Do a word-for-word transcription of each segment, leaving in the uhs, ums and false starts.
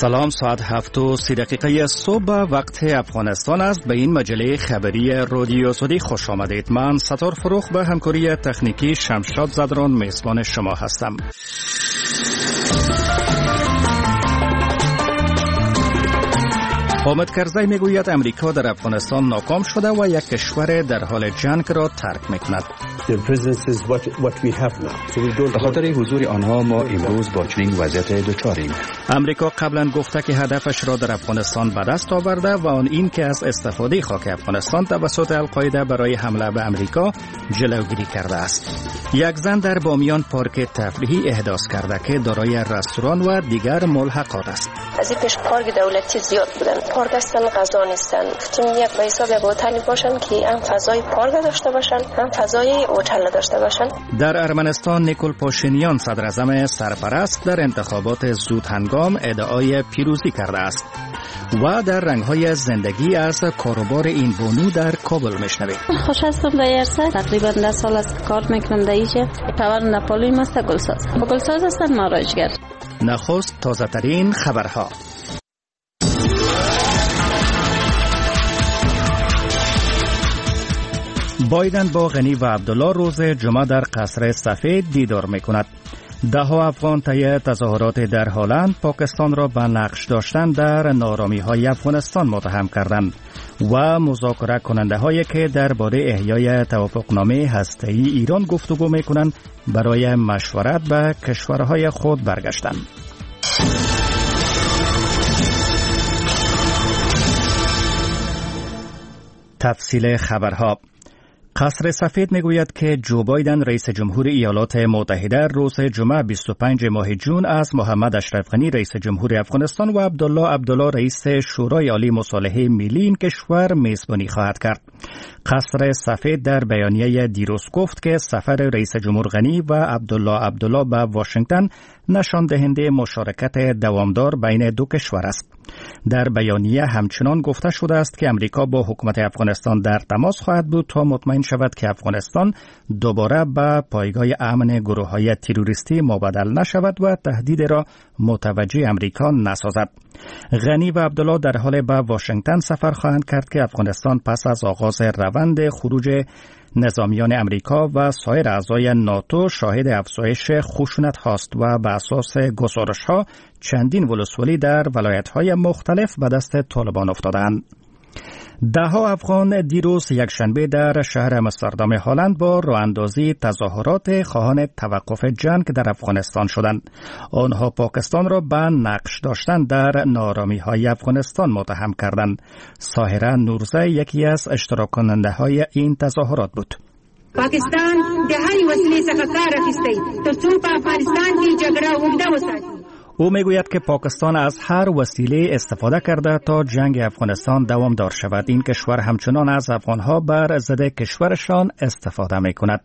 سلام، ساعت هفت و سی دقیقه صبح وقت افغانستان است. به این مجله خبری رادیو زدی خوش آمدید. من ستار فروخ به همکاری تکنیکی شمشاد زدران میزبان شما هستم. حامد کرزی میگوید امریکا در افغانستان ناکام شده و یک کشور در حال جنگ را ترک میکند. به خاطر حضور آنها ما امروز با چنین وضعیت دچاریم. امریکا قبلا گفته که هدفش را در افغانستان به دست آورده و آن این که از استفاده خاک افغانستان توسط القاعده برای حمله به امریکا جلوگیری کرده است. یک زن در بامیان پارک تفریحی احداث کرده که دارای رستوران و دیگر ملحقات است. از این پیش پارک دولتی زیاد بودن، پارک هستن، غذا نیستن. گفتیم یک به حساب یک هتلی باشن که هم فضای پارک داشته باشن هم فضای هتل داشته باشن. در ارمنستان نیکول پاشینیان صدراعظم سرپرست در انتخابات زود هنگام ادعای پیروزی کرده است. و در رنگ‌های زندگی از کاروبار این بانو در کابل میشنوید. خوش هستم در یرسه، تقریبا ده سال است کار میکنم در اینجا. پاور نپالی مست گلساز. گلساز هستن ماراجگر. نخست تازه ترین خبرها. بایدن با غنی و عبدالله روز جمعه در قصر سفید دیدار میکند. ده ها افغان طی تظاهرات در هلند پاکستان را به نقش داشتن در نارامی های افغانستان متهم کردند و مذاکره کننده هایی که درباره احیای توافقنامه هسته‌ای ایران گفتگو میکنند برای مشورت به کشورهای خود برگشتند. تفصیل خبرها. قصر سفید میگوید که جو بایدن رئیس جمهور ایالات متحده روز جمعه بیست و پنج ماه جون از محمد اشرف غنی رئیس جمهور افغانستان و عبدالله عبدالله رئیس شورای عالی مصالحه ملی این کشور میزبانی خواهد کرد. قصر سفید در بیانیه دیروز گفت که سفر رئیس جمهور غنی و عبدالله عبدالله به واشنگتن نشان دهنده مشارکت دوامدار بین دو کشور است. در بیانیه همچنان گفته شده است که امریکا با حکومت افغانستان در تماس خواهد بود تا مطمئن شود که افغانستان دوباره به پایگاه امن گروه‌های تروریستی مبادل نشود و تهدید را متوجه امریکا نسازد. غنی و عبدالله در حال به واشنگتن سفر خواهند کرد که افغانستان پس از آغاز روند خروج نظامیان امریکا و سایر اعضای ناتو شاهد افزایش خشونت هاست و به اساس گزارش ها چندین ولسوالی در ولایت های مختلف به دست طالبان افتادند. ده ها افغان دیروز یکشنبه در شهر آمستردام هلند با راه اندازی تظاهرات خواهان توقف جنگ در افغانستان شدند. آنها پاکستان را به نقش داشتن در نارامی های افغانستان متهم کردند. ساهره نورزه یکی از اشتراک کننده های این تظاهرات بود. پاکستان د هرې وسیلې څخه کار اخیستی ترڅو په افغانستان کې جګړه اوږده وساتي. او میگوید که پاکستان از هر وسیله استفاده کرده تا جنگ افغانستان دوامدار شود. این کشور همچنان از افغانها بر ضد کشورشان استفاده می کند.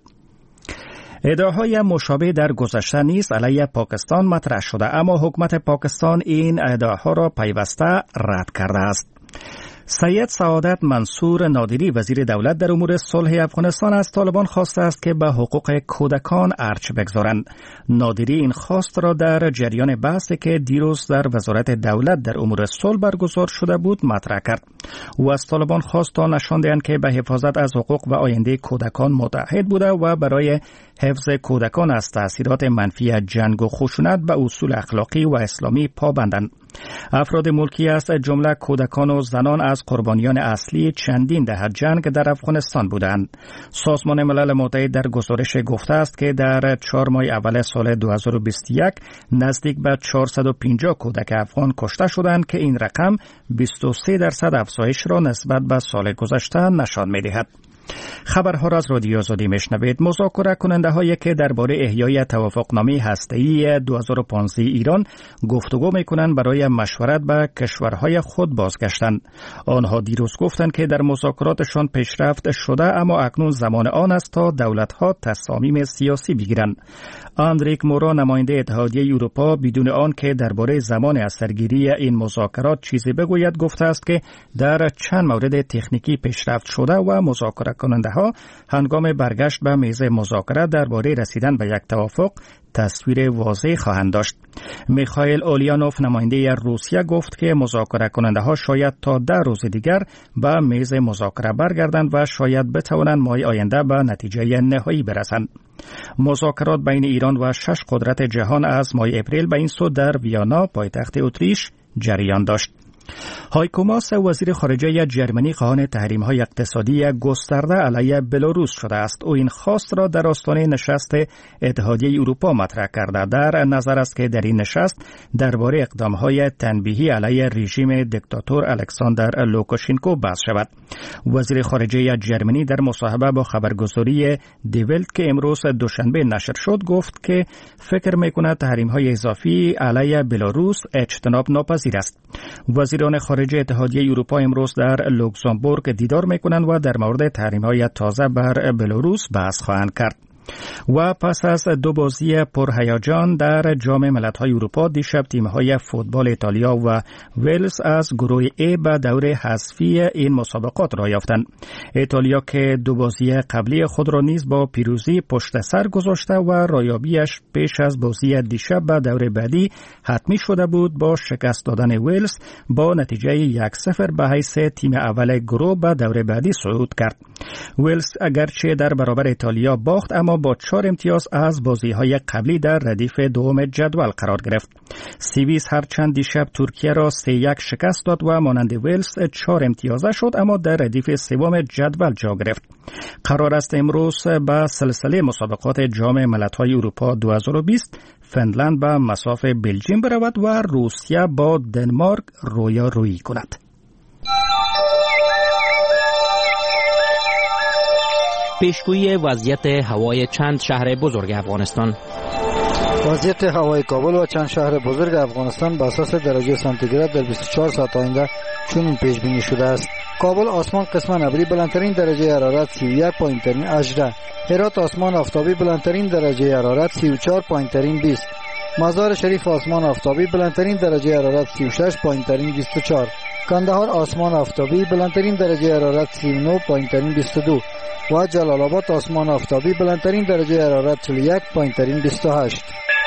ادعاهای مشابه در گذشته نیز علیه پاکستان مطرح شده، اما حکومت پاکستان این ادعاها را پیوسته رد کرده است. سید سعادت منصور نادری وزیر دولت در امور صلح افغانستان از طالبان خواسته است که به حقوق کودکان ارج بگذارند. نادری این خواست را در جریان بحثی که دیروز در وزارت دولت در امور صلح برگزار شده بود مطرح کرد. او از طالبان خواست تا نشان دهند که به حفاظت از حقوق و آینده کودکان متحد بوده و برای حفظ کودکان از تأثیرات منفی جنگ و خشونت به اصول اخلاقی و اسلامی پابندند. افراد ملکی از جمله کودکان و زنان از قربانیان اصلی چندین دهه جنگ در افغانستان بودند. سازمان ملل متحد در گزارش گفته است که در چهار ماه اول سال دو هزار و بیست و یک نزدیک به چهارصد و پنجاه کودک افغان کشته شدند که این رقم بیست و سه درصد افزایش را نسبت به سال گذشته نشان می‌دهد. خبرها را از رادیو زدی میشنوید. مذاکره کننده هایی که درباره احیای توافقنامه هسته‌ای دو هزار و پانزده ایران گفتگو میکنند برای مشورت به کشورهای خود بازگشتند. آنها دیروز گفتند که در مذاکراتشان پیشرفت شده، اما اکنون زمان آن است تا دولت‌ها تصامیم سیاسی بگیرند. آندریک مورا نماینده اتحادیه اروپا بدون آن که درباره زمان از سرگیری این مذاکرات چیزی بگوید گفته است که در چند مورد تکنیکی پیشرفت شده و مذاکره کننده ها هنگام برگشت به میز مذاکره درباره رسیدن به یک توافق تصویر واضح خواهند داشت. میخائیل اولیانوف نماینده روسیه گفت که مذاکره کننده ها شاید تا ده روز دیگر به میز مذاکره برگردند و شاید بتوانند ماه آینده به نتیجه نهایی برسند. مذاکرات بین ایران و شش قدرت جهان از ماه اپریل به این سو در ویانا پایتخت اتریش جریان داشت. هایکو ماس وزیر خارجه جرمنی خواهان تحریم‌های اقتصادی گسترده علیه بلاروس شده است. او این خواست را در آستانه نشست اتحادیه اروپا مطرح کرده. در نظر است که در این نشست درباره اقدام‌های تنبیهی علیه رژیم دیکتاتور الکساندر لوکاشنکو بحث شود. وزیر خارجه جرمنی در مصاحبه با خبرگزاری دی ولت که امروز دوشنبه نشر شد گفت که فکر می‌کند تحریم‌های اضافی علیه بلاروس اجتناب ناپذیر است. وزیران خارجه اتحادیه اروپا امروز در لوکزامبورگ دیدار می‌کنند و در مورد تحریم‌های تازه بر بلاروس بحث خواهند کرد. و پس از دو بازی پرهیجان در جام ملت‌های اروپا دیشب تیم‌های فوتبال ایتالیا و ولز از گروه ای به دور حذفی این مسابقات را یافتند. ایتالیا که دو بازی قبلی خود را نیز با پیروزی پشت سر گذاشته و رایابیش پیش از بازی دیشب به دور بعدی حتمی شده بود، با شکست دادن ولز با نتیجه یک صفر به حیث تیم اول گروه به دور بعدی صعود کرد. ولز اگرچه در برابر ایتالیا باخت، اما با چهار امتیاز از بازی‌های قبلی در ردیف دوم جدول قرار گرفت. سیویس هرچند دیشب ترکیه را سه یک شکست داد و مانند ولز چهار امتیازه شد، اما در ردیف سوم جدول جا گرفت. قرار است امروز به سلسله مسابقات جام ملت‌های اروپا دو هزار و بیست فنلند به مصاف بلژیم برود و روسیه با دنمارک رویارویی کند. پیشگویی وضعیت هوای چند شهر بزرگ افغانستان. وضعیت هوای کابل و چند شهر بزرگ افغانستان به اساس درجه سانتیگراد در بیست و چهار ساعت آینده چنین پیش بینی شده است: کابل آسمان قسماً ابری بلندترین درجه حرارت سی و یک، پایین‌ترین هجده. هرات آسمان آفتابی بلندترین درجه حرارت سی و چهار، پایین‌ترین بیست. مزار شریف آسمان آفتابی بلندترین درجه حرارت سی و شش، پایین‌ترین بیست و چهار. کندهار آسمان آفتابی بلندترین درجه حرارت سی و نه، پایین‌ترین بیست و دو. و جلال آباد آسمان آفتابی بلندترین درجه حرارت چهل و یک، پایین‌ترین بیست و هشت.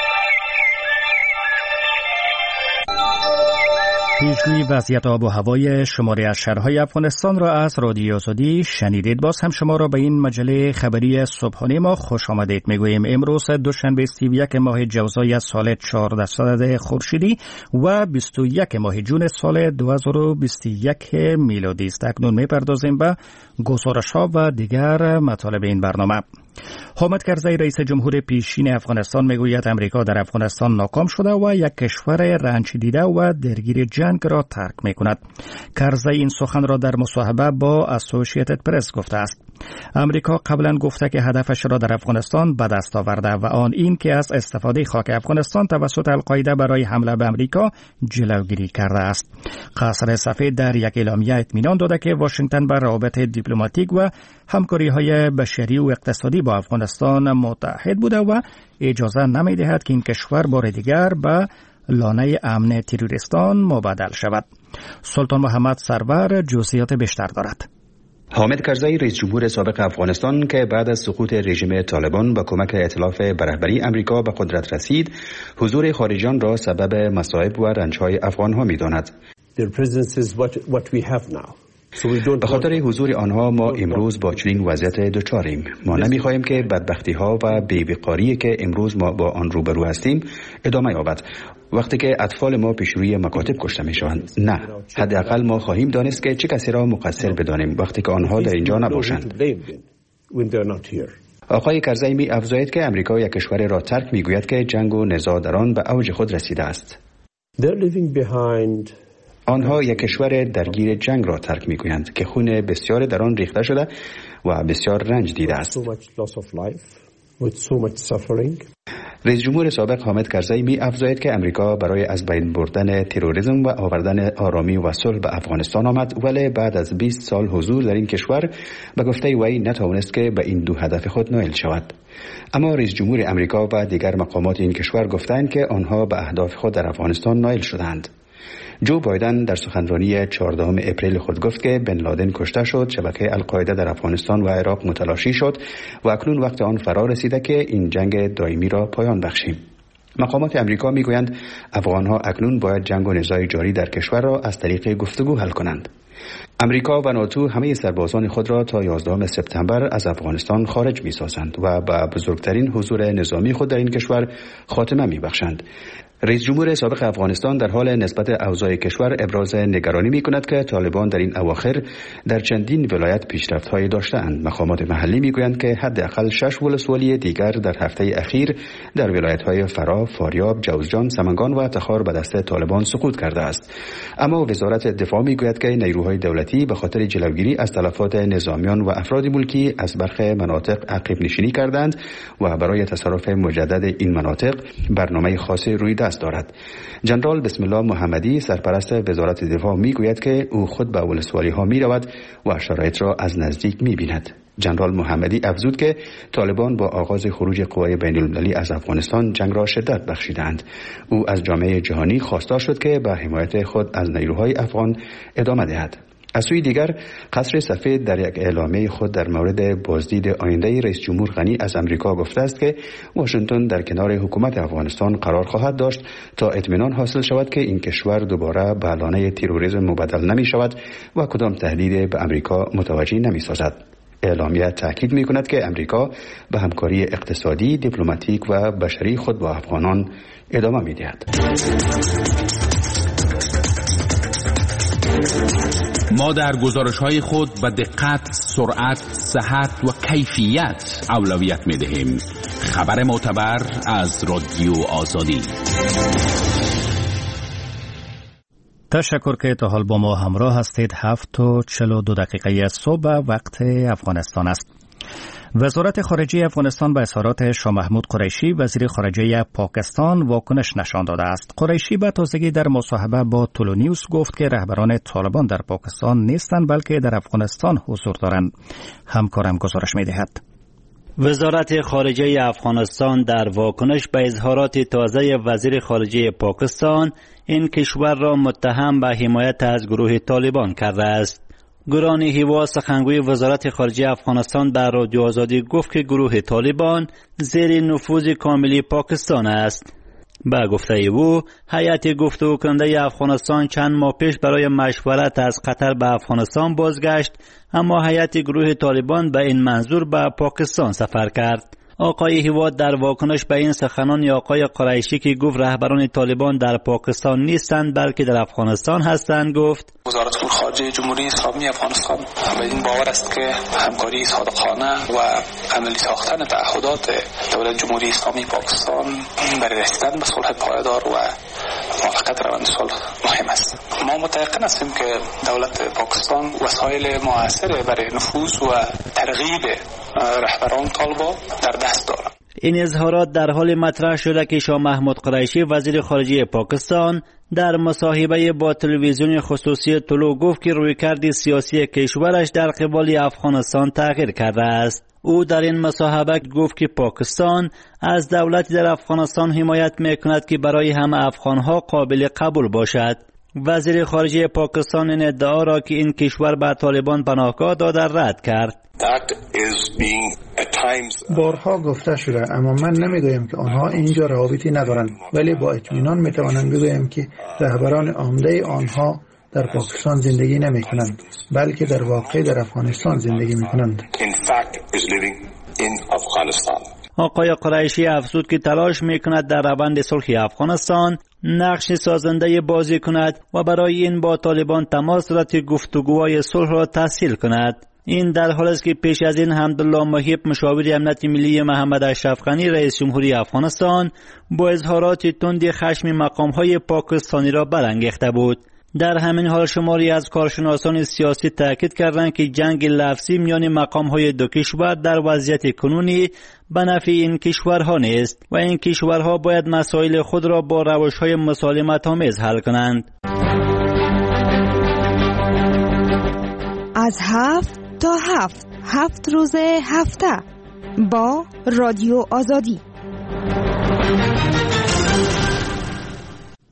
پیشگویی وضعیت آب و هوای شماری از شهرهای افغانستان را از رادیو آزادی شنیدید. باز هم شما را به این مجله خبری صبحانه ما خوش آمدید میگوییم. امروز دوشنبه سی و یک ماه جوزای سال چهارده خورشیدی و بیست و یک ماه جون سال دو هزار و بیست و یک میلادی است. اکنون میپردازیم به گزارش‌ها و دیگر مطالب این برنامه. حامد کرزی رئیس جمهور پیشین افغانستان میگوید امریکا در افغانستان ناکام شده و یک کشور رنج دیده و درگیر جنگ را ترک میکند. کرزی این سخن را در مصاحبه با اسوسییتد پرس گفته است. امریکا قبلا گفته که هدفش را در افغانستان به دست آورده و آن این که از استفاده خاک افغانستان توسط القاعده برای حمله به امریکا جلوگیری کرده است. قصر سفید در یک اعلامیه اطمینان داده که واشنگتن بر روابط دیپلماتیک و همکاری‌های بشری و اقتصادی با افغانستان متحد بوده و اجازه نمی‌دهد که این کشور بار دیگر به لانه امن تروریستان مبادل شود. سلطان محمد سرور جزئیات بیشتر دارد. حامد کرزی رئیس جمهور سابق افغانستان که بعد از سقوط رژیم طالبان با کمک ائتلاف به رهبری امریکا به قدرت رسید، حضور خارجیان را سبب مصائب و رنج‌های افغان‌ها می‌داند. به خاطر حضور آنها ما امروز با چنین وضعیت دچاریم. ما نمی‌خواهیم که بدبختی‌ها و بی‌وقاری که امروز ما با آن روبرو هستیم ادامه یابد. وقتی که اطفال ما پیش روی مکاتب کشته می‌شوند، نه، حداقل ما خواهیم دانست که چه کسی را مقصر بدانیم وقتی که آنها در اینجا نباشند. آقای کرزی می افزاید که امریکا یک کشور را ترک می‌گوید که جنگ و نزاع در آن به اوج خود رسیده است. آنها یک کشور درگیر جنگ را ترک می‌گویند که خون بسیار در آن ریخته شده و بسیار رنج دیده است. رئیس جمهور سابق حامد کرزی می افزاید که امریکا برای از بین بردن تروریسم و آوردن آرامی و صلح به افغانستان آمد، ولی بعد از بیست سال حضور در این کشور به گفته وی نتوانست که به این دو هدف خود نائل شود. اما رئیس جمهور امریکا و دیگر مقامات این کشور گفتند که آنها به اهداف خود در افغانستان نائل شدند. جو بایدن در سخنرانی چهاردهم اپریل خود گفت که بن لادن کشته شد، شبکه القاعده در افغانستان و عراق متلاشی شد و اکنون وقت آن فرا رسیده که این جنگ دائمی را پایان بخشیم. مقامات امریکا میگویند افغانها اکنون باید جنگ و نزاع جاری در کشور را از طریق گفتگو حل کنند. امریکا و ناتو همه سربازان خود را تا یازدهم سپتامبر از افغانستان خارج می‌سازند و به بزرگترین حضور نظامی خود در این کشور خاتمه می‌بخشند. رئیس جمهور سابق افغانستان در حال نسبت اوضاع کشور ابراز نگرانی می‌کند که طالبان در این اواخر در چندین ولایت پیشرفت‌هایی داشته‌اند. مقامات محلی می‌گویند که حداقل شش ولسوالی دیگر در هفته اخیر در ولایت‌های فرا، فاریاب، جوزجان، سمنگان و تخار به دست طالبان سقوط کرده است. اما وزارت دفاع می‌گوید که نیروهای دولتی به خاطر جلوگیری از تلفات نظامیان و افراد ملکی از برخی مناطق عقب نشینی کردند و برای تصرف مجدد این مناطق برنامه خاصی روی دست دارد. جنرال بسم الله محمدی سرپرست وزارت دفاع میگوید که او خود به ولسوالی ها می رود و شرایط را از نزدیک می بیند. جنرال محمدی افزود که طالبان با آغاز خروج قوای بین المللی از افغانستان جنگ را شدت بخشیدند. او از جامعه جهانی خواستار شد که به حمایت خود از نیروهای افغان ادامه دهد. از سوی دیگر قصر سفید در یک اعلامیه خود در مورد بازدید آینده رئیس جمهور غنی از امریکا گفته است که واشنگتن در کنار حکومت افغانستان قرار خواهد داشت تا اطمینان حاصل شود که این کشور دوباره به لانه تروریسم مبدل نمی شود و کدام تهدید به امریکا متوجه نمی سازد. اعلامیه تاکید می کند که امریکا به همکاری اقتصادی، دیپلماتیک و بشری خود با افغانان ادامه می دهد. ما در گزارش‌های خود به دقت، سرعت، صحت و کیفیت اولویت می‌دهیم. خبر معتبر از رادیو آزادی. تشکر که تا حال با ما همراه هستید. هفت و چل و دو دقیقه صبح وقت افغانستان است. وزارت خارجه افغانستان به اظهارات شاه محمود قریشی وزیر خارجه پاکستان واکنش نشان داده است. قریشی به تازگی در مصاحبه با تولونیوس گفت که رهبران طالبان در پاکستان نیستند بلکه در افغانستان حضور دارند. همکارم گزارش می‌دهد. وزارت خارجه افغانستان در واکنش به اظهارات تازه وزیر خارجه پاکستان این کشور را متهم به حمایت از گروه طالبان کرده است. گرانی هیوا سخنگوی وزارت خارجه افغانستان در رادیو آزادی گفت که گروه طالبان زیر نفوذ کاملی پاکستان است. با گفته او، هیئت گفتگو کننده افغانستان چند ماه پیش برای مشورت از قطر به افغانستان بازگشت، اما هیئت گروه طالبان به این منظور به پاکستان سفر کرد. آقای هیوا در واکنش به این سخنان آقای قریشی که گفت رهبران طالبان در پاکستان نیستند بلکه در افغانستان هستند گفت: وزارت امور خارجه جمهوری اسلامی افغانستان به این باور است که همکاری صادقانه و عملی ساختن تعهدات دولت جمهوری اسلامی پاکستان برای رسیدن به صلح پایدار و موافقت روند صلح مهم است. ما متيقن هستیم که دولت پاکستان وسایل موثر برای نفوذ و ترغیب رهبران طالبان در دست دارد. این اظهارات در حال مطرح شده که شاه محمود قریشی وزیر خارجه پاکستان در مصاحبه با تلویزیون خصوصی طلوع گفت که رویکرد سیاسی کشورش در قبال افغانستان تغییر کرده است. او در این مصاحبه گفت که پاکستان از دولتی در افغانستان حمایت میکند که برای همه افغانها قابل قبول باشد. وزیر خارجه پاکستان این ادعا را که این کشور به طالبان پناهگاه داده رد کرد. بارها گفته شده، اما من نمیگویم که آنها اینجا روابطی ندارند، ولی با اطمینان میتوانم بگویم که رهبران عمده آنها در پاکستان زندگی نمی کنند بلکه در واقع در افغانستان زندگی می کنند. آقای قریشی افزود که تلاش می کند در روند صلح افغانستان نقش سازنده بازی کند و برای این با طالبان تماس صورت گفتگوهای صلح را تسهیل کند. این در حالی است که پیش از این حمدالله محیب مشاور امنیت ملی محمد اشرف غنی رئیس جمهوری افغانستان با اظهارات تند خشم مقام‌های پاکستانی را برانگیخته بود. در همین حال شماری از کارشناسان سیاسی تاکید کردند که جنگ لفظی میان مقام‌های دو کشور در وضعیت کنونی به نفع این کشورها نیست و این کشورها باید مسائل خود را با روش‌های مسالمت‌آمیز حل کنند. از هفت تا هفت هفت روز هفته با رادیو آزادی.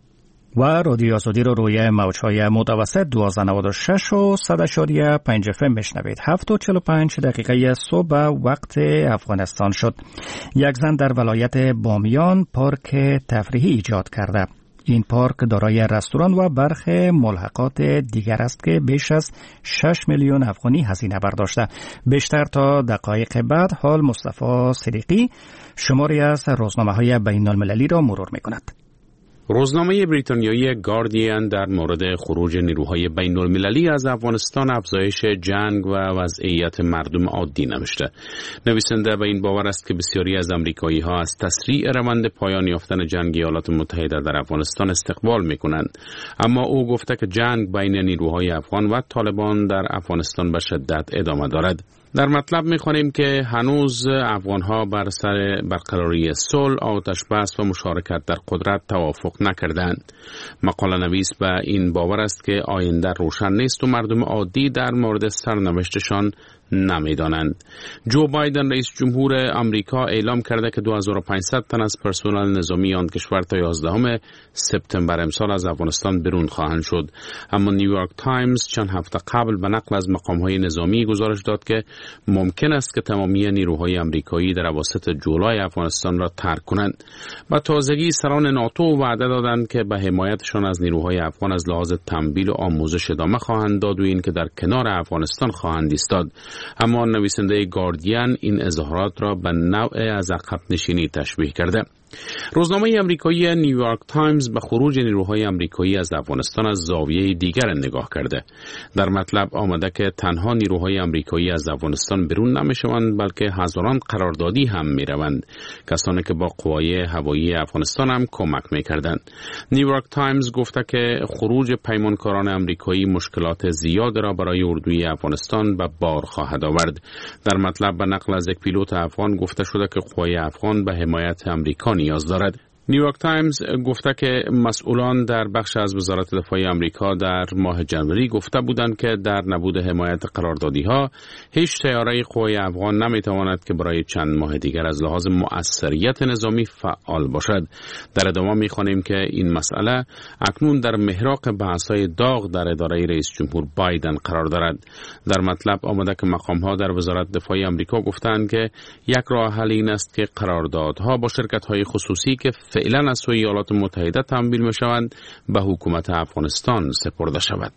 و رادیو آزادی رو روی موج‌های متوسط دویست و نود و شش و صد اشاری پنج اف ام میشنوید. هفت و چهل و پنج دقیقه صبح وقت افغانستان شد. یک زن در ولایت بامیان پارک تفریحی ایجاد کرده. این پارک دارای رستوران و برخی ملحقات دیگر است که بیش از شش میلیون افغانی هزینه برداشته. بیشتر تا دقایق بعد حال مصطفی صدیقی شماری از روزنامه‌های بین‌المللی را مرور می‌کند. روزنامه بریتانیایی گاردین در مورد خروج نیروهای بین المللی از افغانستان، افزایش جنگ و وضعیت مردم عادی نوشته. نویسنده به این باور است که بسیاری از امریکایی ها از تسریع روند پایان یافتن جنگ ایالات متحده در افغانستان استقبال می کنند، اما او گفته که جنگ بین نیروهای افغان و طالبان در افغانستان به شدت ادامه دارد. در مطلب می‌خوانیم که هنوز افغان‌ها بر سر برقراری صلح، آتش بس و مشارکت در قدرت توافق نکردند. مقاله نویس به این باور است که آینده روشن نیست و مردم عادی در مورد سرنوشتشان نمی‌دانند. جو بایدن رئیس جمهور آمریکا اعلام کرده که دو هزار و پانصد تن از پرسنل نظامی آن کشور تا یازدهم سپتامبر امسال از افغانستان برون خواهند شد. اما نیویورک تایمز چند هفته قبل به نقل از مقام‌های نظامی گزارش داد که ممکن است که تمامی نیروهای آمریکایی در اواسط جولای افغانستان را ترک کنند. با تازگی سران ناتو وعده دادند که به حمایتشان از نیروهای افغان از لحاظ تمویل و آموزش ادامه خواهند داد و این که در کنار افغانستان خواهند ایستاد. اما نویسنده گاردین این اظهارات را به نوع از عقب نشینی تشبیه کرده. روزنامه آمریکایی نیویورک تایمز به خروج نیروهای آمریکایی از افغانستان از زاویه دیگر نگاه کرده. در مطلب آمده که تنها نیروهای آمریکایی از افغانستان برون نمیشوند، بلکه هزاران قراردادی هم میروند، کسانی که با قوای هوایی افغانستان هم کمک میکردند. نیویورک تایمز گفته که خروج پیمانکاران آمریکایی مشکلات زیاد را برای اردوی افغانستان به بار خواهد آورد. در مطلب به نقل از یک پیلوت افغان گفته شده که قوای افغان به حمایت آمریکا نیاز دارد. نیویورک تایمز گفته که مسئولان در بخش از وزارت دفاع آمریکا در ماه جنوری گفته بودند که در نبود حمایت قراردادی ها هیچ طیاره قوای افغان نمیتواند که برای چند ماه دیگر از لحاظ مؤثریت نظامی فعال باشد. در ادامه میخوانیم که این مسئله اکنون در محراق بحث‌های داغ در اداره رئیس جمهور بایدن قرار دارد. در مطلب آمده که مقام‌ها در وزارت دفاع آمریکا گفتند که یک راه حل این است که قراردادها با شرکت‌های خصوصی که فعلا از سوی ایالات متحده تمویل می شوند به حکومت افغانستان سپرده شود.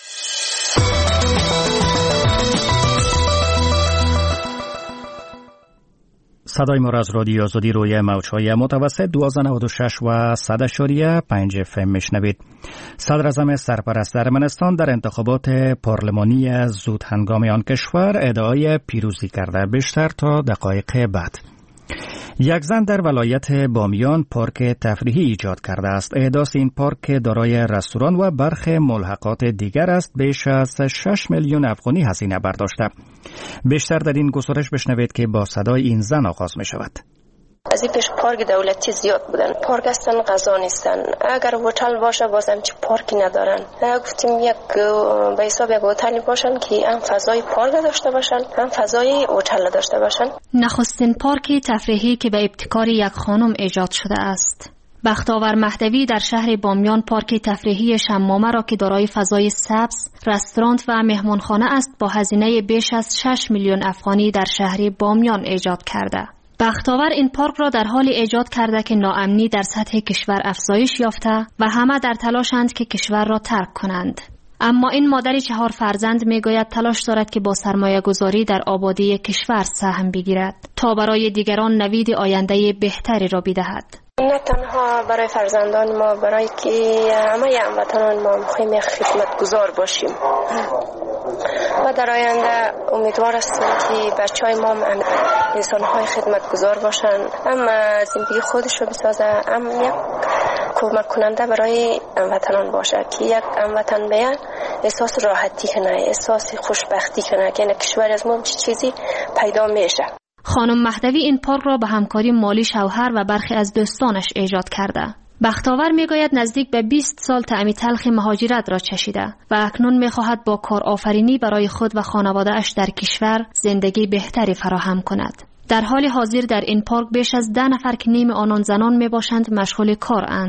صدای ما را از رادیو آزادی روی موج‌های متوسط دویست و نود و شش و صد اشاری پنج اف ام میشنوید. صدر اعظم سرپرست ارمنستان در انتخابات پارلمانی زود هنگام آن کشور ادعای پیروزی کرده. بیشتر تا دقایق بعد. یک زن در ولایت بامیان پارک تفریحی ایجاد کرده است. احداث این پارک دارای رستوران و برخی ملحقات دیگر است. بیش از شش میلیون افغانی هزینه برداشته. بیشتر در این گزارش بشنوید که با صدای این زن آغاز می شود. از این پیش پارک دولتی زیاد بودن، پارک هستن غذا نیستن، اگر هتل باشه بازم چه پارکی ندارن. گفتیم یک به حساب یک هتلی باشن که هم فضای پارک داشته باشن هم فضای هتل داشته باشن. نخستین پارک تفریحی که به ابتکار یک خانم ایجاد شده است. بختاور مهدوی در شهر بامیان پارک تفریحی شمامه را که دارای فضای سبز، رستوران و مهمانخانه است با هزینه بیش از شش میلیون افغانی در شهر بامیان ایجاد کرده. بختاور این پارک را در حال ایجاد کرده که ناامنی در سطح کشور افزایش یافته و همه در تلاشند که کشور را ترک کنند. اما این مادر چهار فرزند میگوید تلاش دارد که با سرمایه گذاری در آبادی کشور سهم بگیرد تا برای دیگران نوید آینده بهتری را بدهد. نه تنها برای فرزندان ما، برای که همه هموطنان ما میخوایم یک خدمتگزار باشیم و در آینده امیدوار هستیم که بچهای ما انسانهای خدمتگزار باشن، هم زندگی خودش رو بسازه، هم یک کمک کننده برای هموطنان باشه که یک هموطن بیان احساس راحتی کنه، احساس خوشبختی کنه که کشور از ما چیزی پیدا میشه. خانم مهدوی این پارک را به همکاری مالی شوهر و برخی از دوستانش ایجاد کرده. بختاور میگوید نزدیک به بیست سال طعم تلخ مهاجرت را چشیده و اکنون میخواهد با کار آفرینی برای خود و خانواده اش در کشور زندگی بهتری فراهم کند. در حال حاضر در این پارک بیش از ده نفر که نیم آنان زنان می باشند مشغول کار اند.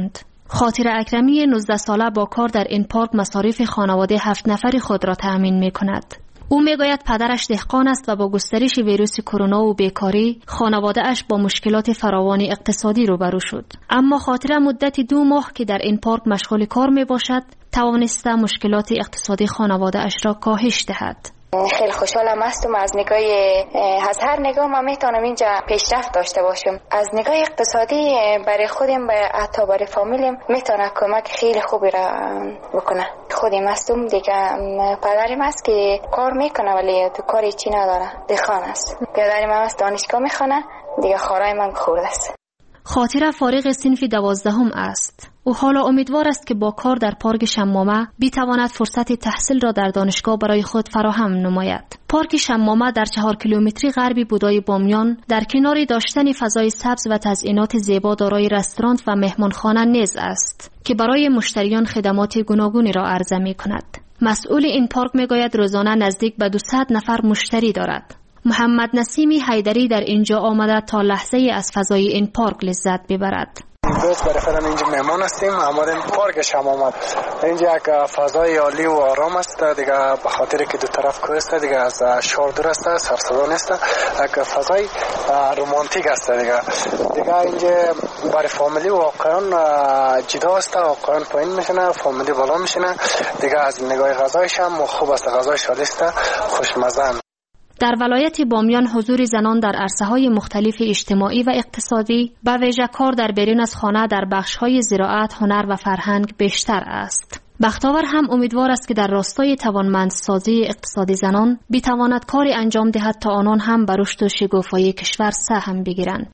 خاطر اکرمی نوزده ساله با کار در این پارک مصارف خانواده هفت نفری خود را تأمین می کند. او میگوید پدرش دهقان است و با گسترش ویروس کرونا و بیکاری خانواده اش با مشکلات فراوان اقتصادی روبرو شد. اما خاطر مدت دو ماه که در این پارک مشغول کار می باشد توانسته مشکلات اقتصادی خانواده اش را کاهش دهد. خیلی خوشحالم هستم از نگاه از هر نگاه ما میتونم اینجا پیشرفت داشته باشم. از نگاه اقتصادی برای خودم و حتی برای فامیلم میتونه کمک خیلی خوبی را بکنه. خودم هستم دیگه، پدرم هست که کار میکنه ولی تو کاری چی نداره، دهقان است. پدرم هم هست دانشگاه میخونه، دیگه خورای من خورده است. خاطر فارغ صنف دوازدهم است. او حالا امیدوار است که با کار در پارک شمامه بتواند فرصت تحصیل را در دانشگاه برای خود فراهم نماید. پارک شمامه در چهار کیلومتری غربی بودای بامیان در کنار داشتن فضای سبز و تزئینات زیبا دارای رستوران و مهمانخانه نیز است که برای مشتریان خدمات گوناگونی را عرضه می کند. مسئول این پارک میگوید روزانه نزدیک به دویست نفر مشتری دارد. محمد نسیمی حیدری در اینجا آمده تا لحظه از فضای این پارک لذت ببرد. امروز برای خودم اینجا مهمان هستیم، آمدیم پارک شمامه. اینجا یک فضای عالی و آرام است دیگه، به خاطر که دو طرف کوه است دیگه، از شهر دور است، سر صدا نیست، یک فضای رمانتیک است دیگه. دیگه اینجا برای فامیلی واقعا جدا است، واقعا پایین میشنه، فامیلی بالا میشنه دیگه. از نگاه غذایش هم خوب است، غذای شادیست، خوشمزه. در ولایت بامیان حضور زنان در عرصه‌های مختلف اجتماعی و اقتصادی به ویژه کار در بیرون از خانه در بخش‌های زراعت، هنر و فرهنگ بیشتر است. بختاور هم امیدوار است که در راستای توانمندسازی اقتصادی زنان بتواند کاری انجام دهد تا آنان هم به رشد و شکوفایی کشور سهم بگیرند.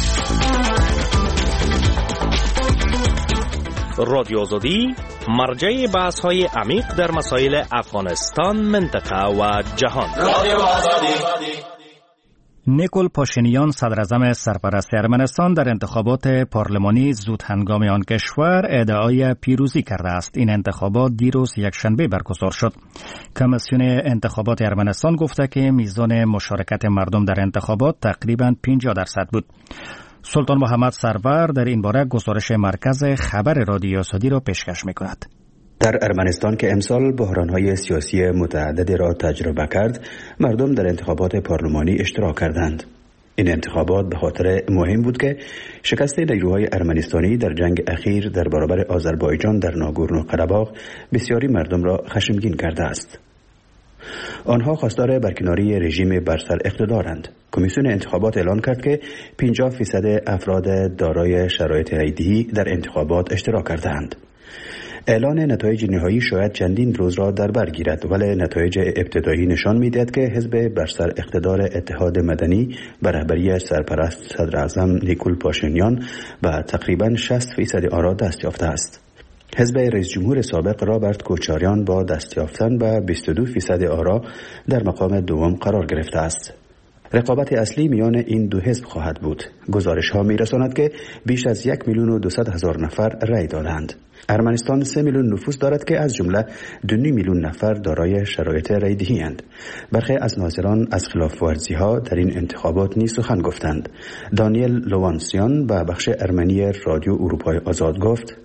رادیو آزادی مرجع بحث‌های عمیق در مسائل افغانستان، منطقه و جهان. رادیو آزادی. نیکول پاشینیان صدراعظم سرپرست ارمنستان در انتخابات پارلمانی زود هنگام آن کشور ادعای پیروزی کرده است. این انتخابات دیروز یکشنبه برگزار شد. کمیسیون انتخابات ارمنستان گفته که میزان مشارکت مردم در انتخابات تقریباً پنجاه درصد بود. سلطان محمد سرور در این باره گزارش مرکز خبر رادیو آزادی را پیشکش می‌کند. در ارمنستان که امسال بحران‌های سیاسی متعددی را تجربه کرد، مردم در انتخابات پارلمانی اشتراک کردند. این انتخابات به خاطر مهم بود که شکست نیروهای ارمنستانی در جنگ اخیر در برابر آذربایجان در ناگورنو قره‌باغ بسیاری مردم را خشمگین کرده است. آنها خواستار برکناری رژیم بر سر اقتدارند. کمیسیون انتخابات اعلان کرد که پنجاه فیصد افراد دارای شرایط رایدهی در انتخابات اشتراک کردند. اعلان نتایج نهایی شاید چندین روز را در بر گیرد، ولی نتایج ابتدایی نشان می‌دهد که حزب بر سر اقتدار اتحاد مدنی به رهبری سرپرست صدراعظم نیکول پاشینیان با تقریباً شصت فیصد آرا دست یافته است. حزب رئیس جمهور سابق رابرت کوچاریان با دست یافتن به بیست و دو فیصد آرا در مقام دوم قرار گرفته است. رقابت اصلی میان این دو حزب خواهد بود. گزارش ها می رساند که بیش از یک میلیون و دویست هزار نفر رای دادند. ارمنستان سه میلیون نفوس دارد که از جمله دو میلیون نفر دارای شرایط رایدهی اند. برخی از ناظران از خلاف ورزی ها در این انتخابات نیز سخن گفتند. دانیل لوانسیان به بخش ارمنی رادیو اروپای آزاد گفت: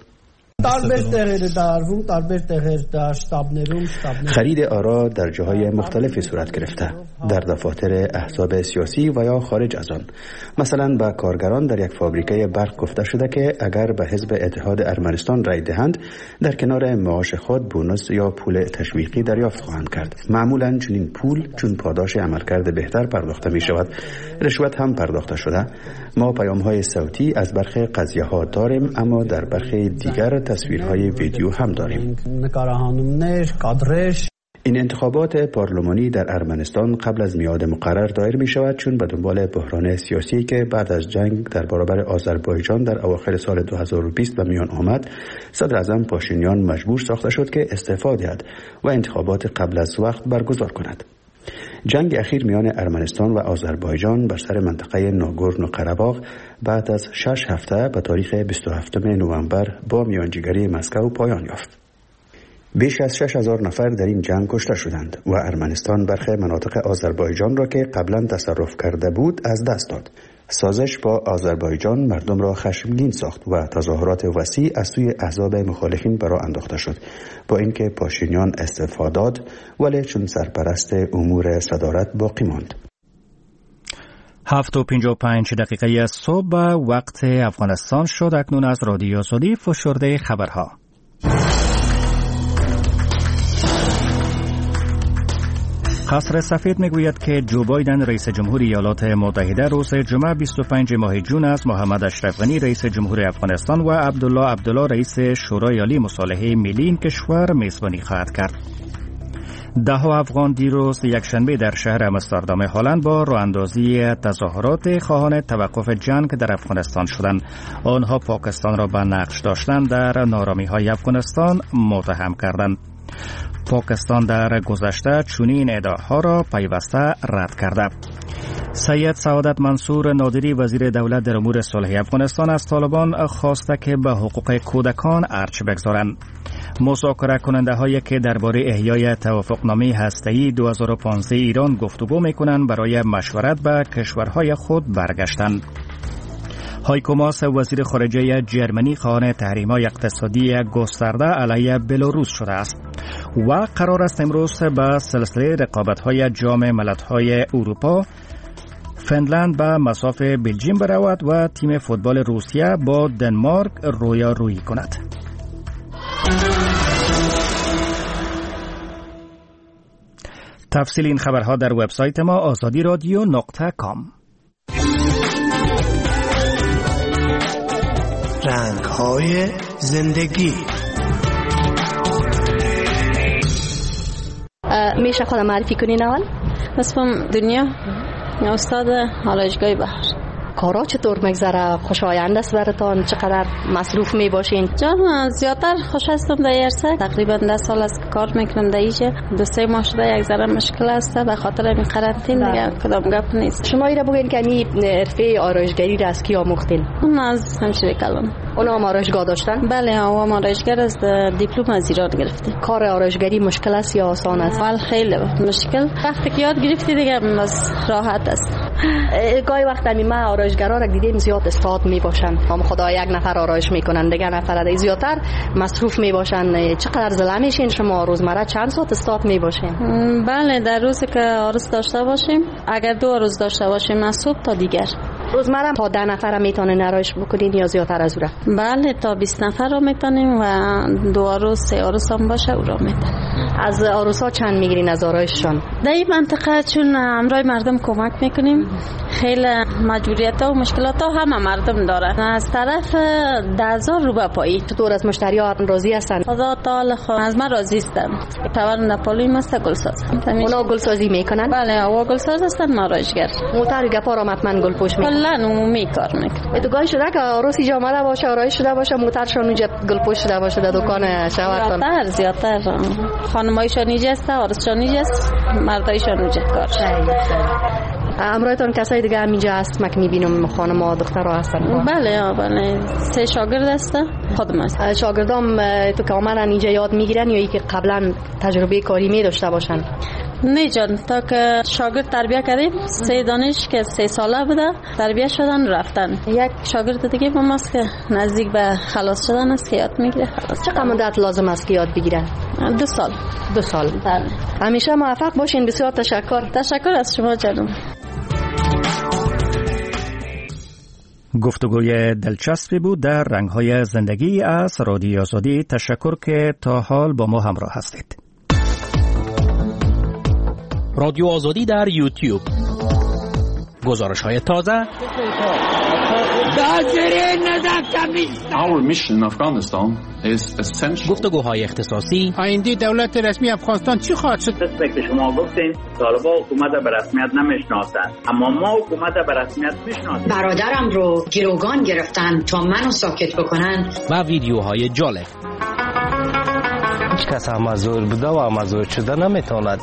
خرید آرا در جاهای مختلفی صورت گرفته، در دفاتر احزاب سیاسی و یا خارج از آن. مثلا به کارگران در یک فابریکه برق گفته شده که اگر به حزب اتحاد ارمنستان رای دهند در کنار معاش خود بونوس یا پول تشویقی دریافت خواهند کرد. معمولا چنین پول چون پاداش عملکرد بهتر پرداخته می شود. رشوت هم پرداخته شده. ما پیام های صوتی از برخی قضیه ها داریم، اما در برخی دیگر تصویرهای ویدیو هم داریم. این انتخابات پارلمانی در ارمنستان قبل از میعاد مقرر دایر می شود، چون به دنبال بحران سیاسی که بعد از جنگ در برابر آذربایجان در اواخر سال دو هزار و بیست به میان آمد، صدراعظم پاشینیان مجبور ساخته شد که استعفا دهد و انتخابات قبل از وقت برگزار کند. جنگ اخیر میان ارمنستان و آذربایجان بر سر منطقه ناگورنو قره‌باغ بعد از شش هفته به تاریخ بیست و هفتم نوامبر با میانجیگری مسکو پایان یافت. بیش از شش هزار نفر در این جنگ کشته شدند و ارمنستان برخی مناطق آذربایجان را که قبلا تصرف کرده بود از دست داد. سازش با آذربایجان مردم را خشمگین ساخت و تظاهرات وسیع از سوی احزاب مخالفین برآ انداخته شد، با اینکه پاشینیان استعفا داد ولی چون سرپرست امور صدارت باقی ماند. هفت و پنج و پنج دقیقه صبح وقت افغانستان شد. اکنون از رادیو آزادی فشرده خبرها. قصر سفید میگوید که جو بایدن رئیس جمهور ایالات متحده روز جمعه بیست و پنج ماه جون از محمد اشرف غنی رئیس جمهور افغانستان و عبدالله عبدالله رئیس شورای عالی مصالحه ملی این کشور میزبانی خواهد کرد. ده ها افغان دیروز یکشنبه در شهر آمستردام هلند با راهاندازی تظاهرات خواهان توقف جنگ در افغانستان شدند. آنها پاکستان را به نقش داشتن در نارامی‌های افغانستان متهم کردند. پاکستان در گذشته چنین ادعاها را پیوسته رد کرده. سید سعادت منصور نادری وزیر دولت در امور صلح افغانستان از طالبان خواسته که به حقوق کودکان ارچ بگذارند. مذاکره کننده هایی که درباره احیای توافقنامه هسته‌ای دو هزار و پانزده ایران گفتگو میکنند برای مشورت به کشورهای خود برگشتند. هایکو ماس وزیر خارجه جرمنی خواهان تحریم‌های اقتصادی گسترده علیه بلاروس شده است و قرار است امروز به سلسله رقابت‌های جام ملت‌های اروپا فنلند به مصاف بلژیم برود و تیم فوتبال روسیه با دنمارک رویارویی کند. تفصیل این خبرها در وبسایت ما آزادی رادیو نقطه کام. رنگ‌های زندگی. میشه خودم معرفی کنین اول؟ اسمم دنیا، استاد آرایشگاه بهار. کارا چطور میگذره؟ خوشایند است براتون؟ چقدر مصروف می باشین؟ جان زیادتر خوش هستم در ارسه. تقریبا ده سال است که کار میکنم در اینجا. دو سه ماه شده یک ذره مشکل است به خاطر این قرنطینه دیگه کدام گپ نیست. شما اینا بگین که این حرفه آرایشگری را از کی آموختین؟ من از همشهری کلان. اونا هم آرایشگاه داشتن؟ بله، اونا آرایشگر از دیپلم از ایران گرفتیم. کار آرایشگری مشکل است یا آسان است؟ ولی خیلی مشکل. وقتی که یاد گرفتی دیگه بس راحت است. گاهی وقتا می ما آرایشگرا را دیدیم زیاد استاد می باشن. هم خدا یک نفر آرایش میکنن، دیگه نفر دیگه زیادتر مصروف می باشن. چقدر زله میشین شما روزمره؟ چند ساعت استاد می باشین؟ بله، در روزی که عرض داشته باشیم، اگر دو روز داشته باشیم از صبح تا دیگر. روزمره تا ده نفر میتونین آرایش بکنین یا زیادتر از اون؟ بله، تا بیست نفر رو میتونیم و دو عروس سه عروس هم باشه او رو میتونیم. از عروسا چند میگیرین از آرایششان؟ در این منطقه چون همراه مردم کمک میکنیم، خیلی مجبوریت ها و مشکلات ها همه مردم داره. از طرف ده هزار رو به پایی. چطور از مشتریات راضی هستن؟ خدا تعالی خود از من راضی هستن. پرور نپالوی است گلساز. اونا گلسازی میکنن؟ بله، اونا گلساز هستن، ما آرایشگر. موتر گپا را مطمئن گلپوش میکنن. کلا عمومی کار میکنن. تو گاهی شده که عروسی جا آمده باشه، آرایش شده باشه، موترشون اونجا گلپوش شده باشه در دکان شوهرتون؟ زیادتر زیادتر خانمایشون اینجا است، عروسشون اینجا است، مردایشون اونجا کار. امرایتون کسای دیگه هم اینجا هست که میبینم خانم و دخترها هستن؟ بله بله، سه شاگرد هست خودم هست. شاگردام تو که آمدن اینجا یاد میگیرن یا ای که قبلا تجربه کاری می داشته باشن؟ نه جان، تا که شاگرد تربیه کردیم سه دانش که سه ساله بوده تربیه شدن رفتن. یک شاگرد دیگه با ماست که نزدیک به خلاص شدن است که یاد میگیره. خلاص چقدر مدت لازم است که یاد بگیرن؟ دو سال. دو سال. بله. همیشه موفق باشین. بسیار تشکر. تشکر از شما جانم. گفتگوی دلچسبی بود در رنگ‌های زندگی از رادیو آزادی. تشکر که تا حال با ما همراه هستید. رادیو آزادی در یوتیوب، گزارش‌های تازه، Our mission in Afghanistan is essential. گفتگوهای اختصاصی. آینده دولت رسمی افغانستان چی خواهد شد؟ که شما گفتین طالبان حکومت به رسمیت نمیشناسند، اما ما حکومت به رسمیت میشناسیم. برادرم رو گروگان گرفتن تا منو ساکت بکنن. و ویدیوهای جالب. هیچ کس امازور بوده و امازور شده نمیتواند.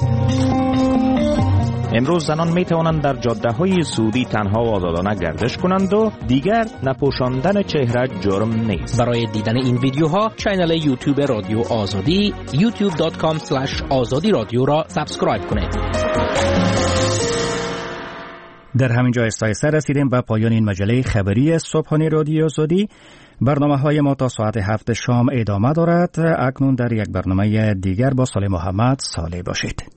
امروز زنان می توانند در جاده های سعودی تنها و آزادانه گردش کنند و دیگر نپوشاندن چهره جرم نیست. برای دیدن این ویدیوها کانال یوتیوب رادیو آزادی یوتیوب دات کام اسلش آزادی رادیو را سابسکرایب کنید. در همین جا استایسته رسیدیم و پایان این مجله خبری صبحانه رادیو زودی. برنامه های ما تا ساعت هفت شام ادامه دارد. اکنون در یک برنامه دیگر با صالح محمد صالح باشید.